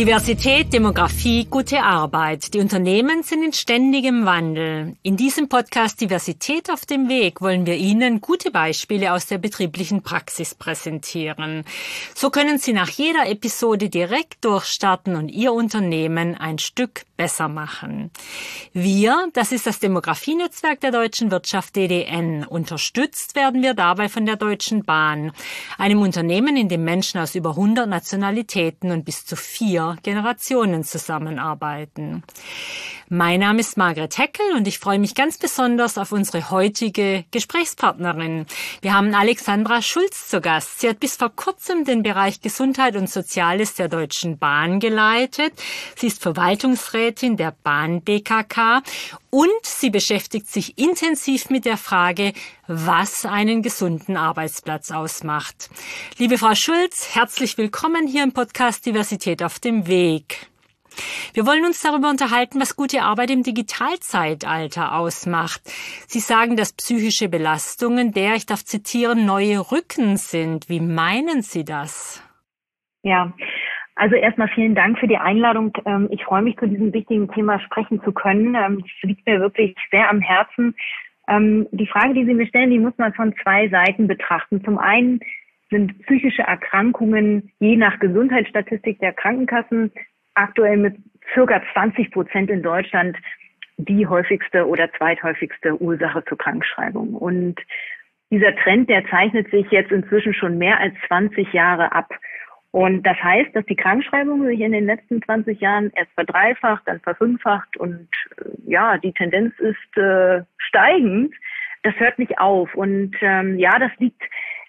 Diversität, Demografie, gute Arbeit. Die Unternehmen sind in ständigem Wandel. In diesem Podcast Diversität auf dem Weg wollen wir Ihnen gute Beispiele aus der betrieblichen Praxis präsentieren. So können Sie nach jeder Episode direkt durchstarten und Ihr Unternehmen ein Stück besser machen. Wir, das ist das Demografienetzwerk der Deutschen Wirtschaft DDN. Unterstützt werden wir dabei von der Deutschen Bahn, einem Unternehmen, in dem Menschen aus über 100 Nationalitäten und bis zu 4 Generationen zusammenarbeiten. Mein Name ist Margret Heckel und ich freue mich ganz besonders auf unsere heutige Gesprächspartnerin. Wir haben Alexandra Schulz zu Gast. Sie hat bis vor kurzem den Bereich Gesundheit und Soziales der Deutschen Bahn geleitet. Sie ist Verwaltungsrätin der Bahn BKK und sie beschäftigt sich intensiv mit der Frage, was einen gesunden Arbeitsplatz ausmacht. Liebe Frau Schulz, herzlich willkommen hier im Podcast Diversität auf dem Weg. Wir wollen uns darüber unterhalten, was gute Arbeit im Digitalzeitalter ausmacht. Sie sagen, dass psychische Belastungen ich darf zitieren, neue Rücken sind. Wie meinen Sie das? Ja, also erstmal vielen Dank für die Einladung. Ich freue mich, zu diesem wichtigen Thema sprechen zu können. Es liegt mir wirklich sehr am Herzen. Die Frage, die Sie mir stellen, die muss man von zwei Seiten betrachten. Zum einen sind psychische Erkrankungen je nach Gesundheitsstatistik der Krankenkassen aktuell mit ca. 20% in Deutschland die häufigste oder zweithäufigste Ursache zur Krankschreibung. Und dieser Trend, der zeichnet sich jetzt inzwischen schon mehr als 20 Jahre ab. Und das heißt, dass die Krankschreibung sich in den letzten 20 Jahren erst verdreifacht, dann verfünffacht und die Tendenz ist steigend. Das hört nicht auf. Und das liegt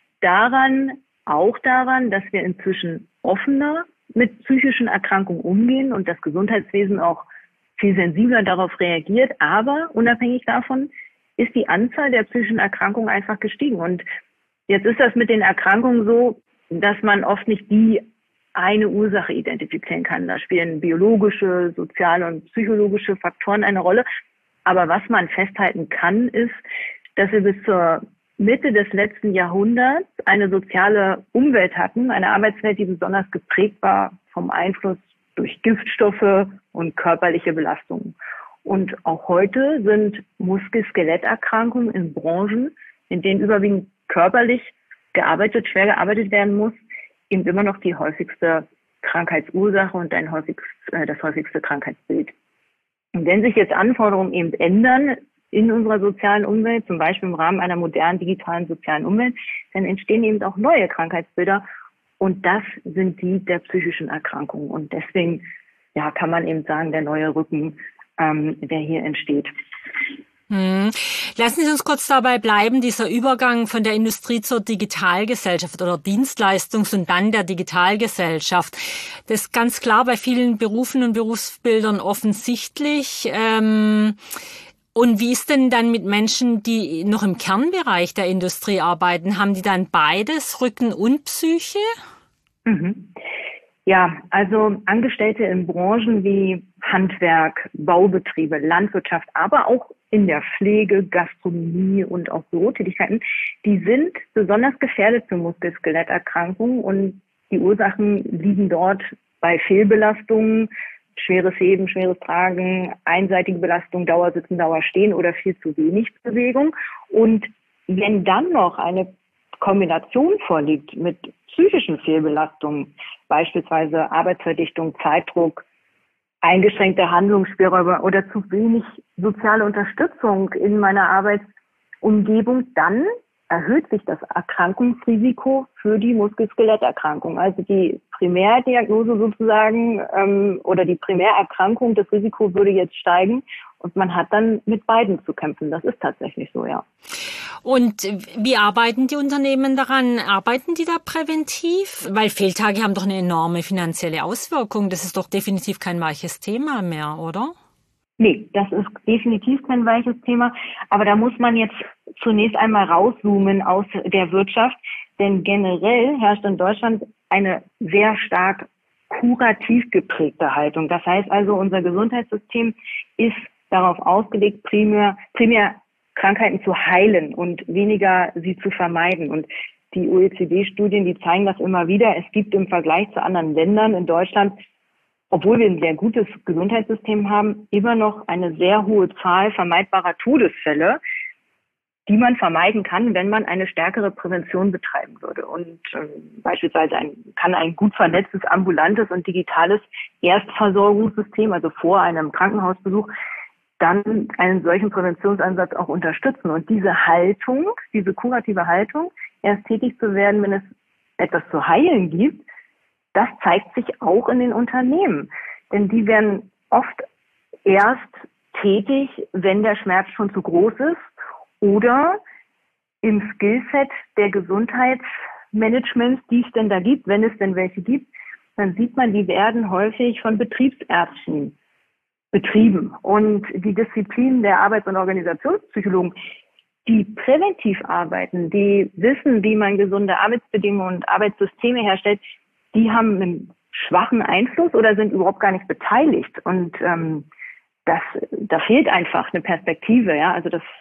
auch daran, dass wir inzwischen offener mit psychischen Erkrankungen umgehen und das Gesundheitswesen auch viel sensibler darauf reagiert. Aber unabhängig davon ist die Anzahl der psychischen Erkrankungen einfach gestiegen. Und jetzt ist das mit den Erkrankungen so, dass man oft nicht die eine Ursache identifizieren kann. Da spielen biologische, soziale und psychologische Faktoren eine Rolle. Aber was man festhalten kann, ist, dass wir bis zur Mitte des letzten Jahrhunderts eine soziale Umwelt hatten, eine Arbeitswelt, die besonders geprägt war vom Einfluss durch Giftstoffe und körperliche Belastungen. Und auch heute sind Muskel-Skeletterkrankungen in Branchen, in denen überwiegend körperlich schwer gearbeitet werden muss, eben immer noch die häufigste Krankheitsursache und das häufigste Krankheitsbild. Und wenn sich jetzt Anforderungen eben ändern in unserer sozialen Umwelt, zum Beispiel im Rahmen einer modernen digitalen sozialen Umwelt, dann entstehen eben auch neue Krankheitsbilder und das sind die der psychischen Erkrankungen. Und deswegen kann man eben sagen, der neue Rücken, der hier entsteht. Lassen Sie uns kurz dabei bleiben, dieser Übergang von der Industrie zur Digitalgesellschaft oder Dienstleistungs- und dann der Digitalgesellschaft. Das ist ganz klar bei vielen Berufen und Berufsbildern offensichtlich. Und wie ist denn dann mit Menschen, die noch im Kernbereich der Industrie arbeiten? Haben die dann beides, Rücken und Psyche? Ja, also Angestellte in Branchen wie Handwerk, Baubetriebe, Landwirtschaft, aber auch in der Pflege, Gastronomie und auch Bürotätigkeiten, die sind besonders gefährdet für Muskel-Skeletterkrankungen und die Ursachen liegen dort bei Fehlbelastungen, schweres Heben, schweres Tragen, einseitige Belastung, Dauersitzen, Dauerstehen oder viel zu wenig Bewegung. Und wenn dann noch eine Kombination vorliegt mit psychischen Fehlbelastungen, beispielsweise Arbeitsverdichtung, Zeitdruck, eingeschränkte Handlungsspielräume oder zu wenig soziale Unterstützung in meiner Arbeitsumgebung, dann erhöht sich das Erkrankungsrisiko für die Muskel-Skeletterkrankung. Also die Primärdiagnose sozusagen oder die Primärerkrankung, das Risiko würde jetzt steigen und man hat dann mit beiden zu kämpfen. Das ist tatsächlich so, ja. Und wie arbeiten die Unternehmen daran? Arbeiten die da präventiv? Weil Fehltage haben doch eine enorme finanzielle Auswirkung. Das ist doch definitiv kein weiches Thema mehr, oder? Nee, das ist definitiv kein weiches Thema. Aber da muss man jetzt zunächst einmal rauszoomen aus der Wirtschaft. Denn generell herrscht in Deutschland eine sehr stark kurativ geprägte Haltung. Das heißt also, unser Gesundheitssystem ist darauf ausgelegt, primär Krankheiten zu heilen und weniger sie zu vermeiden. Und die OECD-Studien, die zeigen das immer wieder. Es gibt im Vergleich zu anderen Ländern in Deutschland obwohl wir ein sehr gutes Gesundheitssystem haben, immer noch eine sehr hohe Zahl vermeidbarer Todesfälle, die man vermeiden kann, wenn man eine stärkere Prävention betreiben würde. Und beispielsweise kann ein gut vernetztes, ambulantes und digitales Erstversorgungssystem, also vor einem Krankenhausbesuch, dann einen solchen Präventionsansatz auch unterstützen. Und diese Haltung, diese kurative Haltung, erst tätig zu werden, wenn es etwas zu heilen gibt, das zeigt sich auch in den Unternehmen. Denn die werden oft erst tätig, wenn der Schmerz schon zu groß ist oder im Skillset der Gesundheitsmanagements, die es denn da gibt, wenn es denn welche gibt, dann sieht man, die werden häufig von Betriebsärzten betrieben. Und die Disziplin der Arbeits- und Organisationspsychologen, die präventiv arbeiten, die wissen, wie man gesunde Arbeitsbedingungen und Arbeitssysteme herstellt, die haben einen schwachen Einfluss oder sind überhaupt gar nicht beteiligt. Und da fehlt einfach eine Perspektive. Ja, also das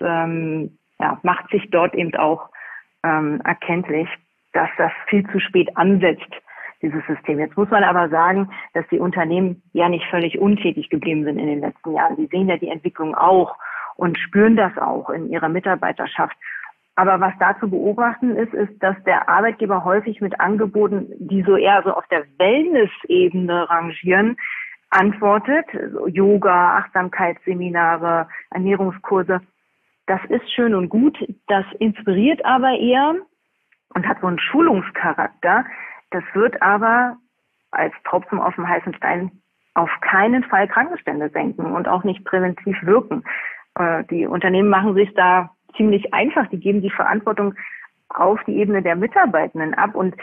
macht sich dort eben auch erkenntlich, dass das viel zu spät ansetzt, dieses System. Jetzt muss man aber sagen, dass die Unternehmen ja nicht völlig untätig geblieben sind in den letzten Jahren. Sie sehen ja die Entwicklung auch und spüren das auch in ihrer Mitarbeiterschaft. Aber was da zu beobachten ist, dass der Arbeitgeber häufig mit Angeboten, die so eher so auf der Wellness-Ebene rangieren, antwortet. So Yoga, Achtsamkeitsseminare, Ernährungskurse. Das ist schön und gut. Das inspiriert aber eher und hat so einen Schulungscharakter. Das wird aber als Tropfen auf dem heißen Stein auf keinen Fall Krankenstände senken und auch nicht präventiv wirken. Die Unternehmen machen sich da ziemlich einfach. Die geben die Verantwortung auf die Ebene der Mitarbeitenden ab. Und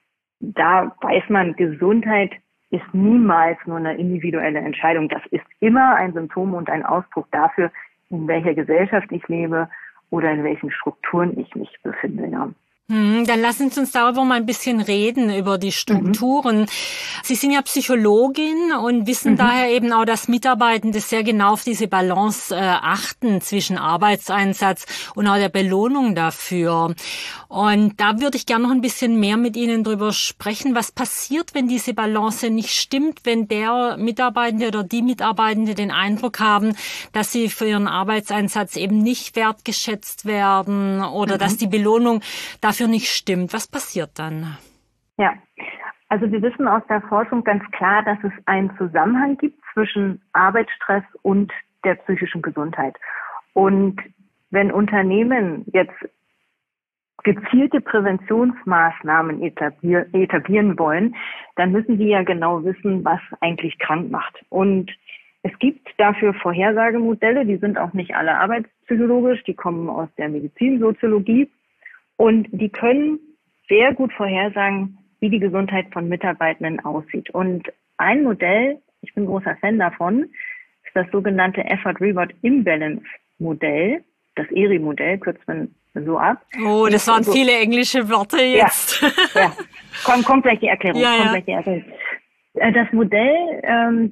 da weiß man, Gesundheit ist niemals nur eine individuelle Entscheidung. Das ist immer ein Symptom und ein Ausdruck dafür, in welcher Gesellschaft ich lebe oder in welchen Strukturen ich mich befinde. Ja. Dann lassen Sie uns darüber mal ein bisschen reden, über die Strukturen. Sie sind ja Psychologin und wissen daher eben auch, dass Mitarbeitende sehr genau auf diese Balance achten zwischen Arbeitseinsatz und auch der Belohnung dafür. Und da würde ich gerne noch ein bisschen mehr mit Ihnen drüber sprechen. Was passiert, wenn diese Balance nicht stimmt, wenn der Mitarbeitende oder die Mitarbeitende den Eindruck haben, dass sie für ihren Arbeitseinsatz eben nicht wertgeschätzt werden oder dass die Belohnung dafür nicht stimmt? Was passiert dann? Ja, also wir wissen aus der Forschung ganz klar, dass es einen Zusammenhang gibt zwischen Arbeitsstress und der psychischen Gesundheit. Und wenn Unternehmen jetzt gezielte Präventionsmaßnahmen etablieren wollen, dann müssen die ja genau wissen, was eigentlich krank macht. Und es gibt dafür Vorhersagemodelle, die sind auch nicht alle arbeitspsychologisch, die kommen aus der Medizinsoziologie. Und die können sehr gut vorhersagen, wie die Gesundheit von Mitarbeitenden aussieht. Und ein Modell, ich bin großer Fan davon, ist das sogenannte Effort-Reward Imbalance Modell, das ERI-Modell, kürzt man so ab. Oh, das waren viele englische Worte jetzt. Ja. Kommt gleich die Erklärung. Das Modell,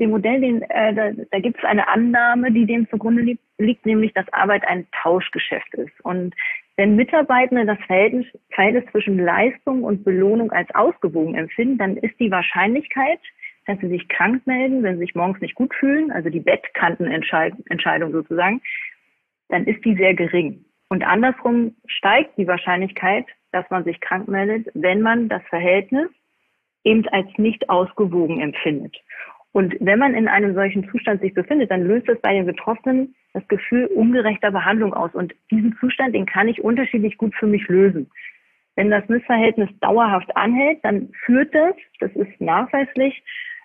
da gibt es eine Annahme, die dem zugrunde liegt, nämlich, dass Arbeit ein Tauschgeschäft ist. Und wenn Mitarbeitende das Verhältnis zwischen Leistung und Belohnung als ausgewogen empfinden, dann ist die Wahrscheinlichkeit, dass sie sich krank melden, wenn sie sich morgens nicht gut fühlen, also die Bettkantenentscheidung sozusagen, dann ist die sehr gering. Und andersrum steigt die Wahrscheinlichkeit, dass man sich krank meldet, wenn man das Verhältnis eben als nicht ausgewogen empfindet. Und wenn man in einem solchen Zustand sich befindet, dann löst es bei den Betroffenen das Gefühl ungerechter Behandlung aus. Und diesen Zustand, den kann ich unterschiedlich gut für mich lösen. Wenn das Missverhältnis dauerhaft anhält, dann führt das ist nachweislich,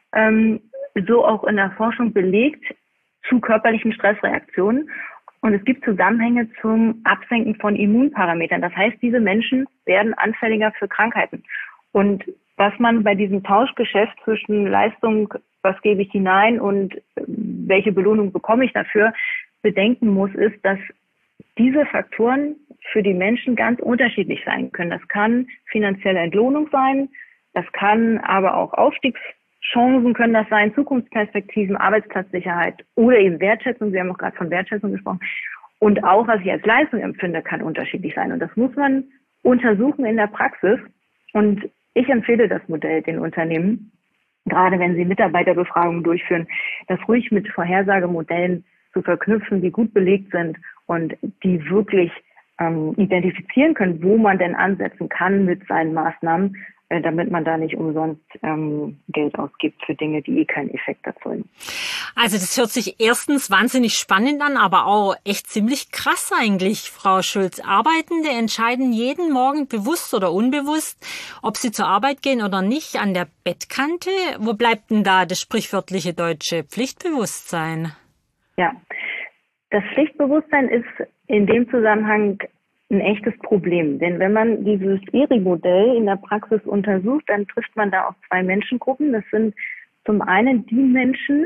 so auch in der Forschung belegt, zu körperlichen Stressreaktionen. Und es gibt Zusammenhänge zum Absenken von Immunparametern. Das heißt, diese Menschen werden anfälliger für Krankheiten. Und was man bei diesem Tauschgeschäft zwischen Leistung, was gebe ich hinein und welche Belohnung bekomme ich dafür, bedenken muss, ist, dass diese Faktoren für die Menschen ganz unterschiedlich sein können. Das kann finanzielle Entlohnung sein, das kann aber auch Aufstiegschancen können das sein, Zukunftsperspektiven, Arbeitsplatzsicherheit oder eben Wertschätzung. Sie haben auch gerade von Wertschätzung gesprochen. Und auch, was ich als Leistung empfinde, kann unterschiedlich sein. Und das muss man untersuchen in der Praxis. Und ich empfehle das Modell den Unternehmen, gerade wenn Sie Mitarbeiterbefragungen durchführen, das ruhig mit Vorhersagemodellen zu verknüpfen, die gut belegt sind und die wirklich identifizieren können, wo man denn ansetzen kann mit seinen Maßnahmen, damit man da nicht umsonst Geld ausgibt für Dinge, die keinen Effekt erzeugen. Also das hört sich erstens wahnsinnig spannend an, aber auch echt ziemlich krass eigentlich, Frau Schulz. Arbeitende entscheiden jeden Morgen bewusst oder unbewusst, ob sie zur Arbeit gehen oder nicht, an der Bettkante. Wo bleibt denn da das sprichwörtliche deutsche Pflichtbewusstsein? Ja, das Pflichtbewusstsein ist in dem Zusammenhang ein echtes Problem. Denn wenn man dieses ERI-Modell in der Praxis untersucht, dann trifft man da auf zwei Menschengruppen. Das sind zum einen die Menschen,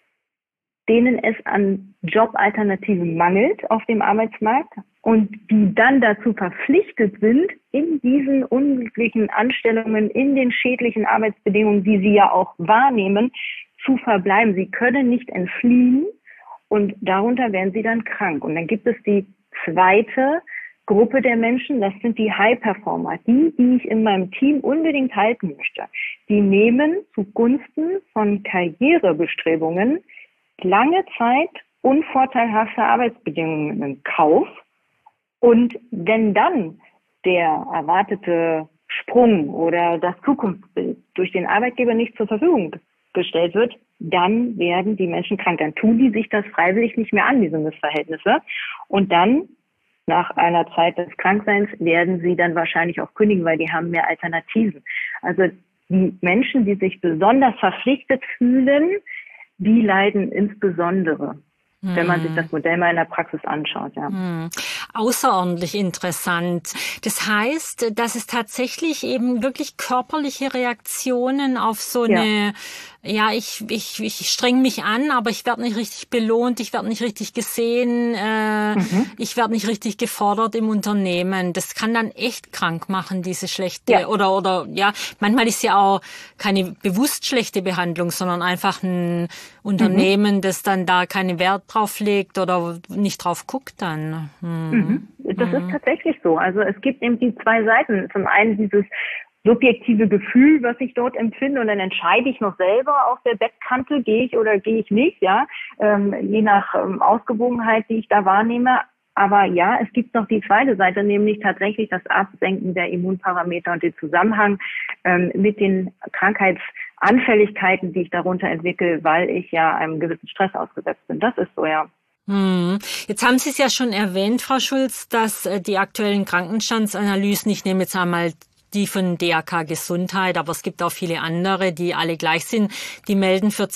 denen es an Jobalternativen mangelt auf dem Arbeitsmarkt und die dann dazu verpflichtet sind, in diesen unglücklichen Anstellungen, in den schädlichen Arbeitsbedingungen, die sie ja auch wahrnehmen, zu verbleiben. Sie können nicht entfliehen und darunter werden sie dann krank. Und dann gibt es die zweite Gruppe der Menschen, das sind die High-Performer, die ich in meinem Team unbedingt halten möchte. Die nehmen zugunsten von Karrierebestrebungen lange Zeit unvorteilhafte Arbeitsbedingungen in Kauf. Und wenn dann der erwartete Sprung oder das Zukunftsbild durch den Arbeitgeber nicht zur Verfügung gestellt wird, dann werden die Menschen krank. Dann tun die sich das freiwillig nicht mehr an, diese Missverhältnisse. Und dann, nach einer Zeit des Krankseins, werden sie dann wahrscheinlich auch kündigen, weil die haben mehr Alternativen. Also die Menschen, die sich besonders verpflichtet fühlen, die leiden insbesondere, wenn man sich das Modell mal in der Praxis anschaut. Ja. Außerordentlich interessant. Das heißt, dass es tatsächlich eben wirklich körperliche Reaktionen auf so eine, ich streng mich an, aber ich werde nicht richtig belohnt, ich werde nicht richtig gesehen, ich werde nicht richtig gefordert im Unternehmen. Das kann dann echt krank machen, diese schlechte, oder manchmal ist ja auch keine bewusst schlechte Behandlung, sondern einfach ein Unternehmen, das dann da keinen Wert drauf legt oder nicht drauf guckt dann. Das ist tatsächlich so. Also es gibt eben die zwei Seiten. Zum einen dieses subjektive Gefühl, was ich dort empfinde, und dann entscheide ich noch selber auf der Bettkante, gehe ich oder gehe ich nicht, je nach Ausgewogenheit, die ich da wahrnehme. Aber ja, es gibt noch die zweite Seite, nämlich tatsächlich das Absenken der Immunparameter und den Zusammenhang mit den Krankheitsanfälligkeiten, die ich darunter entwickle, weil ich ja einem gewissen Stress ausgesetzt bin. Das ist so, ja. Jetzt haben Sie es ja schon erwähnt, Frau Schulz, dass die aktuellen Krankenstandsanalysen, ich nehme jetzt einmal die von DAK Gesundheit, aber es gibt auch viele andere, die alle gleich sind, die melden für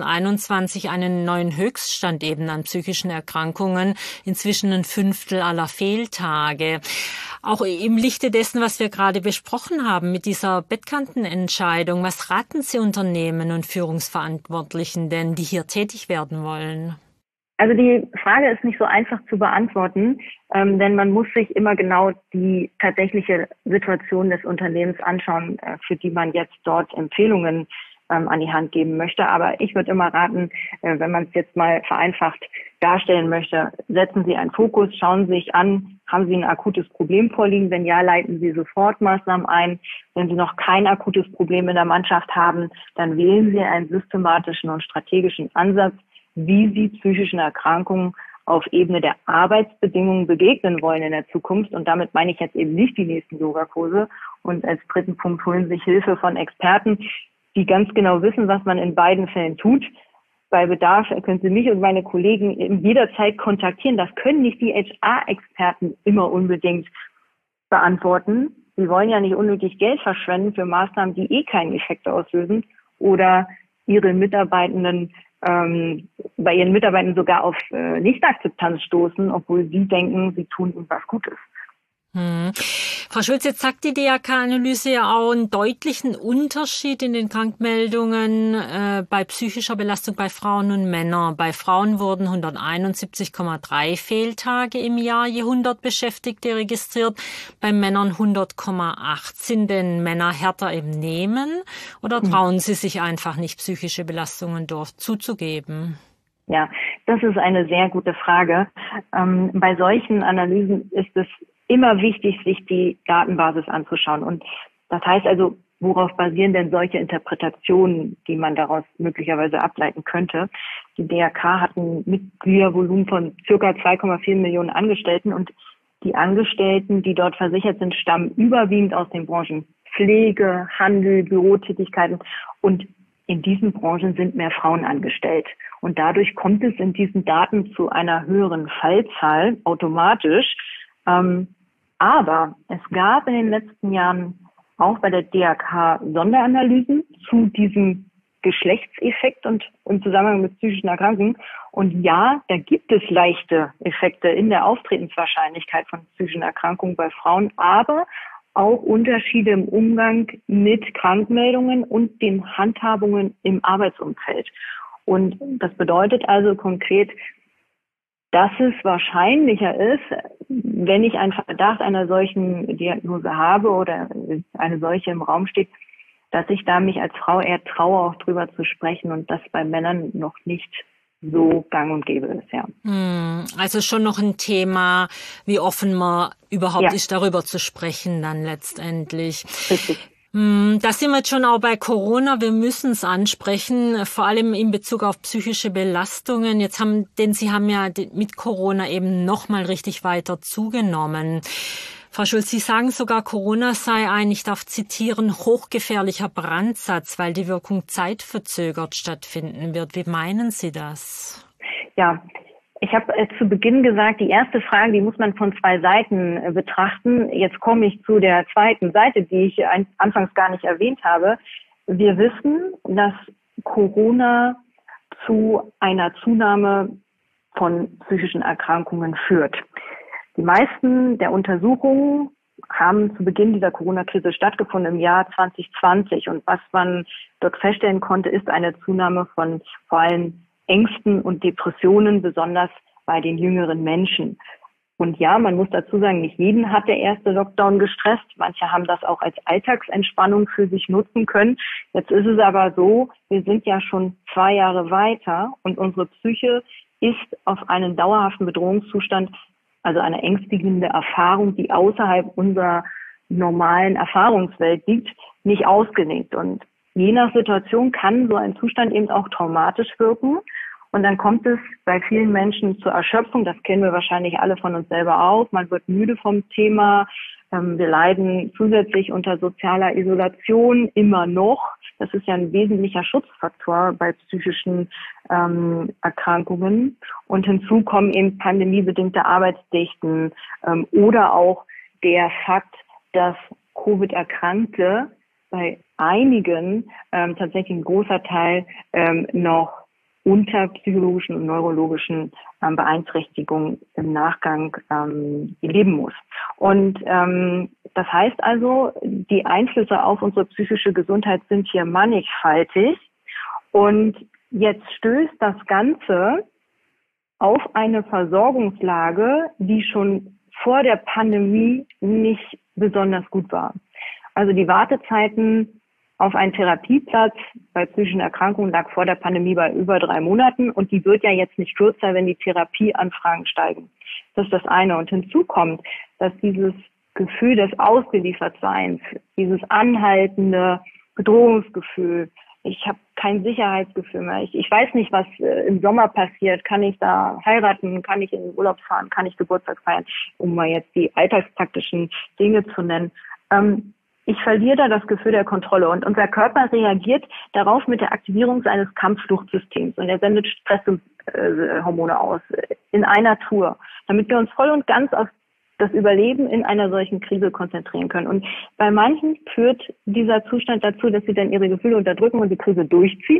2021 einen neuen Höchststand eben an psychischen Erkrankungen, inzwischen 1/5 aller Fehltage. Auch im Lichte dessen, was wir gerade besprochen haben mit dieser Bettkantenentscheidung, was raten Sie Unternehmen und Führungsverantwortlichen denn, die hier tätig werden wollen? Also die Frage ist nicht so einfach zu beantworten, denn man muss sich immer genau die tatsächliche Situation des Unternehmens anschauen, für die man jetzt dort Empfehlungen an die Hand geben möchte. Aber ich würde immer raten, wenn man es jetzt mal vereinfacht darstellen möchte, setzen Sie einen Fokus, schauen Sie sich an, haben Sie ein akutes Problem vorliegen? Wenn ja, leiten Sie sofort Maßnahmen ein. Wenn Sie noch kein akutes Problem in der Mannschaft haben, dann wählen Sie einen systematischen und strategischen Ansatz, wie Sie psychischen Erkrankungen auf Ebene der Arbeitsbedingungen begegnen wollen in der Zukunft. Und damit meine ich jetzt eben nicht die nächsten Yogakurse. Und als dritten Punkt holen Sie sich Hilfe von Experten, die ganz genau wissen, was man in beiden Fällen tut. Bei Bedarf können Sie mich und meine Kollegen jederzeit kontaktieren. Das können nicht die HR-Experten immer unbedingt beantworten. Sie wollen ja nicht unnötig Geld verschwenden für Maßnahmen, die keinen Effekt auslösen oder ihre Mitarbeitenden bei ihren Mitarbeitern sogar auf Nichtakzeptanz stoßen, obwohl sie denken, sie tun irgendwas Gutes. Frau Schulz, jetzt sagt die DAK-Analyse ja auch einen deutlichen Unterschied in den Krankmeldungen bei psychischer Belastung bei Frauen und Männern. Bei Frauen wurden 171,3 Fehltage im Jahr je 100 Beschäftigte registriert, bei Männern 100,8. Sind denn Männer härter im Nehmen oder trauen sie sich einfach nicht, psychische Belastungen dort zuzugeben? Ja, das ist eine sehr gute Frage. Bei solchen Analysen ist es immer wichtig, sich die Datenbasis anzuschauen. Und das heißt also, worauf basieren denn solche Interpretationen, die man daraus möglicherweise ableiten könnte? Die DRK hat ein Mitgliedervolumen von circa 2,4 Millionen Angestellten und die Angestellten, die dort versichert sind, stammen überwiegend aus den Branchen Pflege, Handel, Bürotätigkeiten und in diesen Branchen sind mehr Frauen angestellt. Und dadurch kommt es in diesen Daten zu einer höheren Fallzahl automatisch. Aber es gab in den letzten Jahren auch bei der DRK Sonderanalysen zu diesem Geschlechtseffekt und im Zusammenhang mit psychischen Erkrankungen. Und ja, da gibt es leichte Effekte in der Auftretenswahrscheinlichkeit von psychischen Erkrankungen bei Frauen, aber auch Unterschiede im Umgang mit Krankmeldungen und den Handhabungen im Arbeitsumfeld. Und das bedeutet also konkret, dass es wahrscheinlicher ist, wenn ich einen Verdacht einer solchen Diagnose habe oder eine solche im Raum steht, dass ich da mich als Frau eher traue, auch drüber zu sprechen und das bei Männern noch nicht so gang und gäbe ist, ja. Also schon noch ein Thema, wie offen man überhaupt ist, darüber zu sprechen dann letztendlich. Richtig. Da sind wir jetzt schon auch bei Corona. Wir müssen es ansprechen, vor allem in Bezug auf psychische Belastungen. Denn Sie haben ja mit Corona eben nochmal richtig weiter zugenommen. Frau Schulz, Sie sagen sogar, Corona sei ein, ich darf zitieren, hochgefährlicher Brandsatz, weil die Wirkung zeitverzögert stattfinden wird. Wie meinen Sie das? Ja, ich habe zu Beginn gesagt, die erste Frage, die muss man von zwei Seiten betrachten. Jetzt komme ich zu der zweiten Seite, die ich anfangs gar nicht erwähnt habe. Wir wissen, dass Corona zu einer Zunahme von psychischen Erkrankungen führt. Die meisten der Untersuchungen haben zu Beginn dieser Corona-Krise stattgefunden im Jahr 2020. Und was man dort feststellen konnte, ist eine Zunahme von vor allem Ängsten und Depressionen, besonders bei den jüngeren Menschen. Und ja, man muss dazu sagen, nicht jeden hat der erste Lockdown gestresst. Manche haben das auch als Alltagsentspannung für sich nutzen können. Jetzt ist es aber so, wir sind ja schon 2 Jahre weiter und unsere Psyche ist auf einen dauerhaften Bedrohungszustand, also eine ängstigende Erfahrung, die außerhalb unserer normalen Erfahrungswelt liegt, nicht ausgelegt. Und je nach Situation kann so ein Zustand eben auch traumatisch wirken. Und dann kommt es bei vielen Menschen zur Erschöpfung. Das kennen wir wahrscheinlich alle von uns selber auch. Man wird müde vom Thema. Wir leiden zusätzlich unter sozialer Isolation immer noch. Das ist ja ein wesentlicher Schutzfaktor bei psychischen Erkrankungen. Und hinzu kommen eben pandemiebedingte Arbeitsdichten oder auch der Fakt, dass Covid-Erkrankte bei einigen tatsächlich ein großer Teil noch unter psychologischen und neurologischen Beeinträchtigungen im Nachgang leben muss. Und das heißt also, die Einflüsse auf unsere psychische Gesundheit sind hier mannigfaltig. Und jetzt stößt das Ganze auf eine Versorgungslage, die schon vor der Pandemie nicht besonders gut war. Also die Wartezeiten auf einen Therapieplatz bei psychischen Erkrankungen lag vor der Pandemie bei über 3 Monaten und die wird ja jetzt nicht kürzer, wenn die Therapieanfragen steigen. Das ist das eine. Und hinzu kommt, dass dieses Gefühl des Ausgeliefertseins, dieses anhaltende Bedrohungsgefühl, ich habe kein Sicherheitsgefühl mehr, ich weiß nicht, was im Sommer passiert, kann ich da heiraten, kann ich in den Urlaub fahren, kann ich Geburtstag feiern, um mal jetzt die alltagspraktischen Dinge zu nennen. Ich verliere da das Gefühl der Kontrolle und unser Körper reagiert darauf mit der Aktivierung seines Kampffluchtsystems und er sendet Stresshormone aus in einer Tour, damit wir uns voll und ganz auf das Überleben in einer solchen Krise konzentrieren können. Und bei manchen führt dieser Zustand dazu, dass sie dann ihre Gefühle unterdrücken und die Krise durchziehen.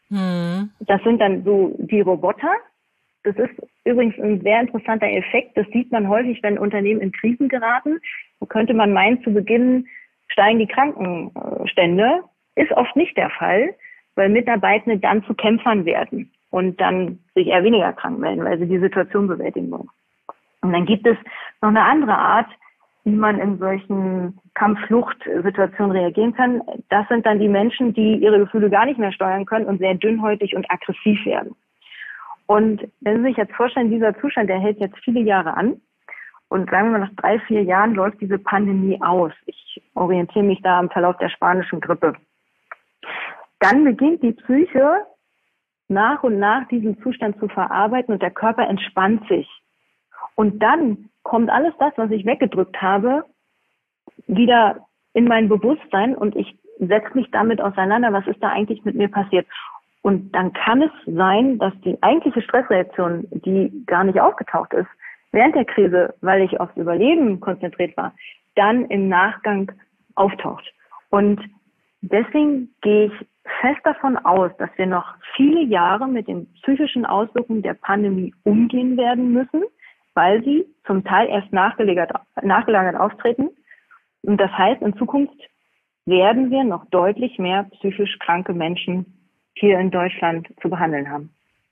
Das sind dann so die Roboter. Das ist übrigens ein sehr interessanter Effekt. Das sieht man häufig, wenn Unternehmen in Krisen geraten. So könnte man meinen, zu Beginn steigen die Krankenstände. Ist oft nicht der Fall, weil Mitarbeitende dann zu Kämpfern werden und dann sich eher weniger krank melden, weil sie die Situation bewältigen wollen. Und dann gibt es noch eine andere Art, wie man in solchen Kampf-Flucht-Situationen reagieren kann. Das sind dann die Menschen, die ihre Gefühle gar nicht mehr steuern können und sehr dünnhäutig und aggressiv werden. Und wenn Sie sich jetzt vorstellen, dieser Zustand, der hält jetzt viele Jahre an. und sagen wir mal, nach 3-4 Jahren läuft diese Pandemie aus. Ich orientiere mich da am Verlauf der spanischen Grippe. Dann beginnt die Psyche nach und nach diesen Zustand zu verarbeiten und der Körper entspannt sich. Und dann kommt alles das, was ich weggedrückt habe, wieder in mein Bewusstsein und ich setze mich damit auseinander, was ist da eigentlich mit mir passiert. Und dann kann es sein, dass die eigentliche Stressreaktion, die gar nicht aufgetaucht ist, während der Krise, weil ich aufs Überleben konzentriert war, dann im Nachgang auftaucht. Und deswegen gehe ich fest davon aus, dass wir noch viele Jahre mit den psychischen Auswirkungen der Pandemie umgehen werden müssen, weil sie zum Teil erst nachgelagert auftreten. Und das heißt, in Zukunft werden wir noch deutlich mehr psychisch kranke Menschen hier in Deutschland zu behandeln haben.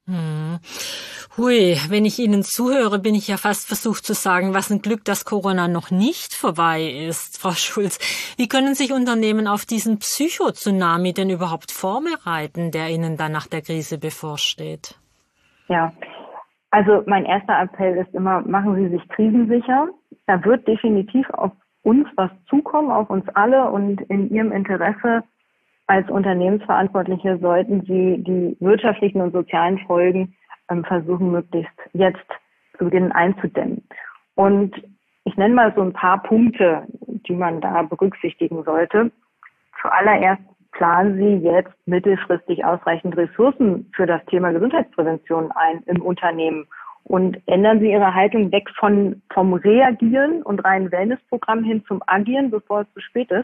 Hui, wenn ich Ihnen zuhöre, bin ich ja fast versucht zu sagen, was ein Glück, dass Corona noch nicht vorbei ist. Frau Schulz, wie können sich Unternehmen auf diesen Psycho-Tsunami denn überhaupt vorbereiten, der ihnen dann nach der Krise bevorsteht? Ja, also mein erster Appell ist immer, machen Sie sich krisensicher. Da wird definitiv auf uns was zukommen, auf uns alle, und in Ihrem Interesse als Unternehmensverantwortliche sollten Sie die wirtschaftlichen und sozialen Folgen versuchen, möglichst jetzt zu Beginn einzudämmen. Und ich nenne mal so ein paar Punkte, die man da berücksichtigen sollte. Zuallererst planen Sie jetzt mittelfristig ausreichend Ressourcen für das Thema Gesundheitsprävention ein im Unternehmen und ändern Sie Ihre Haltung weg vom Reagieren und reinen Wellnessprogramm hin zum Agieren, bevor es zu spät ist.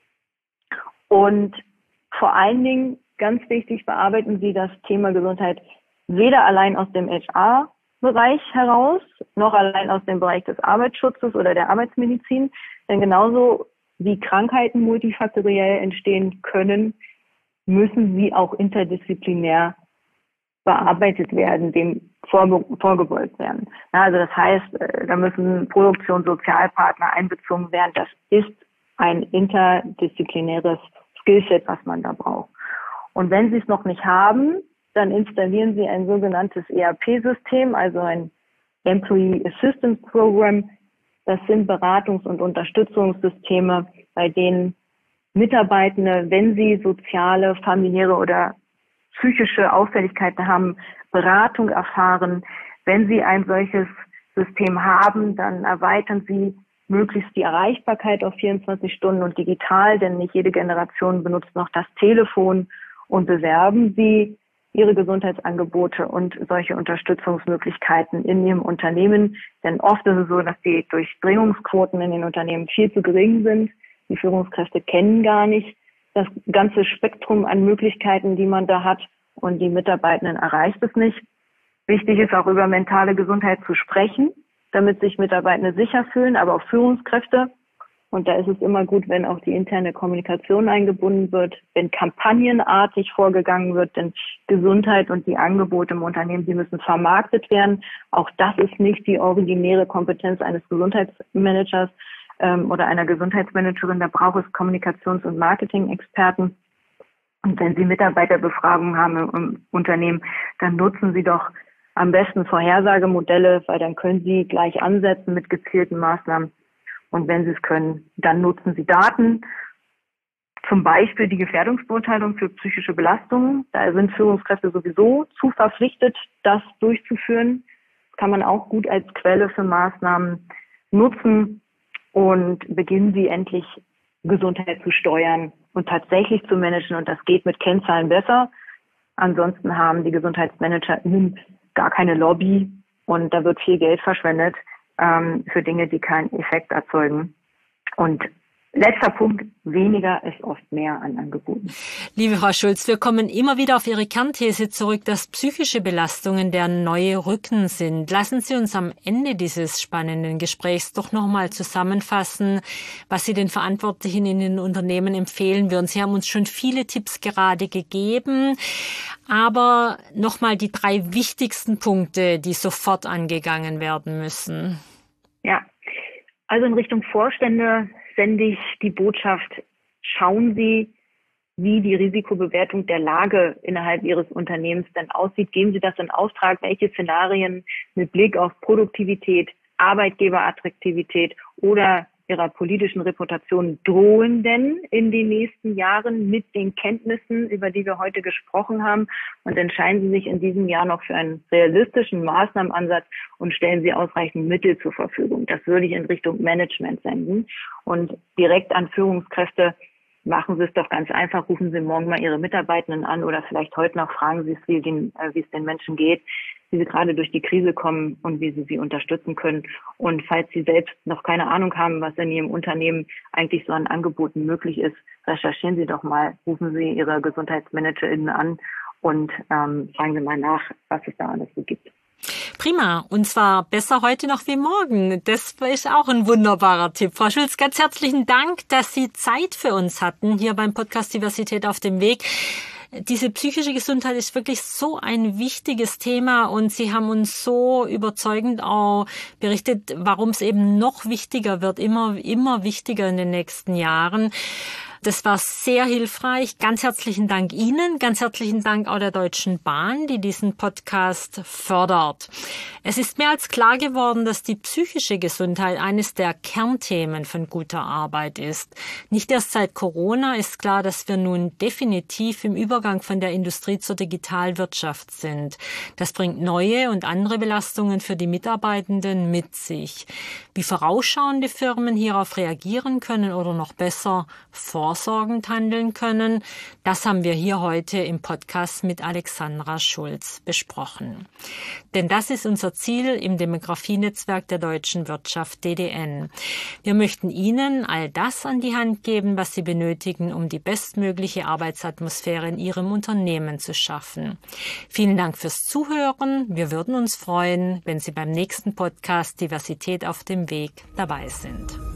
Und vor allen Dingen, ganz wichtig, bearbeiten Sie das Thema Gesundheit weder allein aus dem HR-Bereich heraus, noch allein aus dem Bereich des Arbeitsschutzes oder der Arbeitsmedizin. Denn genauso wie Krankheiten multifaktoriell entstehen können, müssen sie auch interdisziplinär bearbeitet werden, dem vorgebeugt werden. Ja, also das heißt, da müssen Produktion, Sozialpartner einbezogen werden. Das ist ein interdisziplinäres Skillset, was man da braucht. Und wenn Sie es noch nicht haben, dann installieren Sie ein sogenanntes ERP-System, also ein Employee Assistance Program. Das sind Beratungs- und Unterstützungssysteme, bei denen Mitarbeitende, wenn sie soziale, familiäre oder psychische Auffälligkeiten haben, Beratung erfahren. Wenn Sie ein solches System haben, dann erweitern Sie möglichst die Erreichbarkeit auf 24 Stunden und digital, denn nicht jede Generation benutzt noch das Telefon, und bewerben Sie Ihre Gesundheitsangebote und solche Unterstützungsmöglichkeiten in Ihrem Unternehmen. Denn oft ist es so, dass die Durchdringungsquoten in den Unternehmen viel zu gering sind. Die Führungskräfte kennen gar nicht das ganze Spektrum an Möglichkeiten, die man da hat, und die Mitarbeitenden erreicht es nicht. Wichtig ist auch, über mentale Gesundheit zu sprechen, damit sich Mitarbeitende sicher fühlen, aber auch Führungskräfte. Und da ist es immer gut, wenn auch die interne Kommunikation eingebunden wird, wenn kampagnenartig vorgegangen wird, denn Gesundheit und die Angebote im Unternehmen, die müssen vermarktet werden. Auch das ist nicht die originäre Kompetenz eines Gesundheitsmanagers oder einer Gesundheitsmanagerin. Da braucht es Kommunikations- und Marketing-Experten. Und wenn Sie Mitarbeiterbefragungen haben im Unternehmen, dann nutzen Sie doch am besten Vorhersagemodelle, weil dann können Sie gleich ansetzen mit gezielten Maßnahmen. Und wenn Sie es können, dann nutzen Sie Daten, zum Beispiel die Gefährdungsbeurteilung für psychische Belastungen. Da sind Führungskräfte sowieso zu verpflichtet, das durchzuführen. Das kann man auch gut als Quelle für Maßnahmen nutzen, und beginnen Sie endlich, Gesundheit zu steuern und tatsächlich zu managen. Und das geht mit Kennzahlen besser. Ansonsten haben die GesundheitsmanagerInnen gar keine Lobby, und da wird viel Geld verschwendet für Dinge, die keinen Effekt erzeugen. Und letzter Punkt, weniger ist oft mehr an Angeboten. Liebe Frau Schulz, wir kommen immer wieder auf Ihre Kernthese zurück, dass psychische Belastungen der neue Rücken sind. Lassen Sie uns am Ende dieses spannenden Gesprächs doch nochmal zusammenfassen, was Sie den Verantwortlichen in den Unternehmen empfehlen würden. Sie haben uns schon viele Tipps gerade gegeben, aber nochmal die 3 wichtigsten Punkte, die sofort angegangen werden müssen. Ja, also in Richtung Vorstände sende ich die Botschaft: Schauen Sie, wie die Risikobewertung der Lage innerhalb Ihres Unternehmens denn aussieht. Geben Sie das in Auftrag, welche Szenarien mit Blick auf Produktivität, Arbeitgeberattraktivität oder ihrer politischen Reputation drohen denn in den nächsten Jahren mit den Kenntnissen, über die wir heute gesprochen haben, und entscheiden Sie sich in diesem Jahr noch für einen realistischen Maßnahmenansatz und stellen Sie ausreichend Mittel zur Verfügung. Das würde ich in Richtung Management senden. Und direkt an Führungskräfte: machen Sie es doch ganz einfach, rufen Sie morgen mal Ihre Mitarbeitenden an oder vielleicht heute noch, fragen Sie es, wie es den Menschen geht, wie sie gerade durch die Krise kommen und wie Sie sie unterstützen können. Und falls Sie selbst noch keine Ahnung haben, was in Ihrem Unternehmen eigentlich so an Angeboten möglich ist, recherchieren Sie doch mal, rufen Sie Ihre GesundheitsmanagerInnen an und fragen Sie mal nach, was es da alles so gibt. Prima. Und zwar besser heute noch wie morgen. Das ist auch ein wunderbarer Tipp. Frau Schulz, ganz herzlichen Dank, dass Sie Zeit für uns hatten hier beim Podcast Diversität auf dem Weg. Diese psychische Gesundheit ist wirklich so ein wichtiges Thema und Sie haben uns so überzeugend auch berichtet, warum es eben noch wichtiger wird, immer wichtiger in den nächsten Jahren. Das war sehr hilfreich. Ganz herzlichen Dank Ihnen, ganz herzlichen Dank auch der Deutschen Bahn, die diesen Podcast fördert. Es ist mehr als klar geworden, dass die psychische Gesundheit eines der Kernthemen von guter Arbeit ist. Nicht erst seit Corona ist klar, dass wir nun definitiv im Übergang von der Industrie zur Digitalwirtschaft sind. Das bringt neue und andere Belastungen für die Mitarbeitenden mit sich. Wie vorausschauende Firmen hierauf reagieren können oder noch besser vorsorgend handeln können, das haben wir hier heute im Podcast mit Alexandra Schulz besprochen. Denn das ist unser Ziel im Demografienetzwerk der deutschen Wirtschaft DDN. Wir möchten Ihnen all das an die Hand geben, was Sie benötigen, um die bestmögliche Arbeitsatmosphäre in Ihrem Unternehmen zu schaffen. Vielen Dank fürs Zuhören. Wir würden uns freuen, wenn Sie beim nächsten Podcast Diversität auf dem Weg dabei sind.